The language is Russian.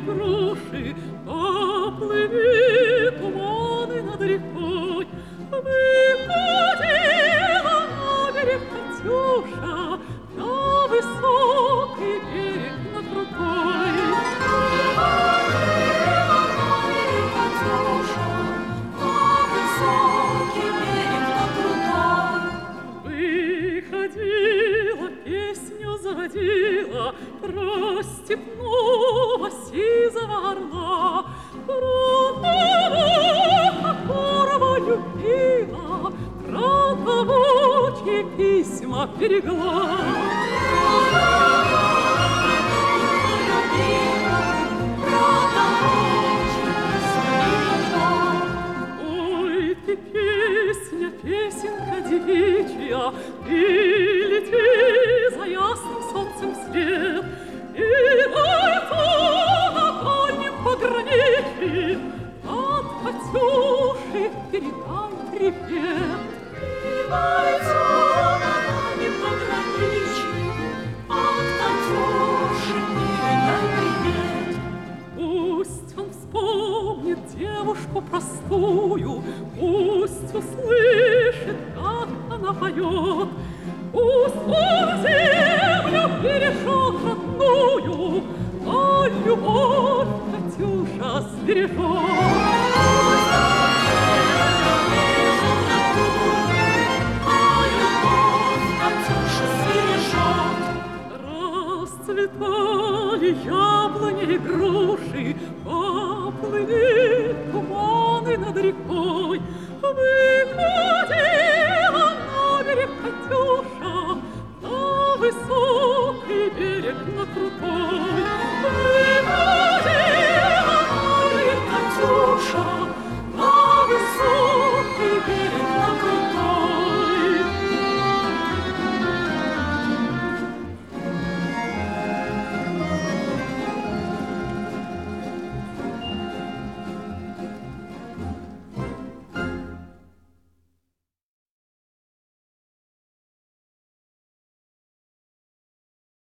груши, поплыли туманы над рекой. Выходила на берег Катюша, на высокий берег, на крутой. Выходила на берег Катюша, на высокий берег, на крутой. Выходила, песню заводила про степного сизого орла, про того, которого любила, про того, чьи письма берегла. Ой, ты песня, песенка девичья, ты лети за ясным солнцем вслед, и бойцу на дальнем пограничье от Катюши передай привет. И бойцу на дальнем пограничье от Катюши передай привет. Пусть он вспомнит девушку простую, пусть услышит, как она поет, пусть он землю бережет родную, а любовь Катюша сбережет. Расцветали яблони и груши, поплыли туманы над рекой. Выходила на берег Катюша, на высокий берег, на крутой.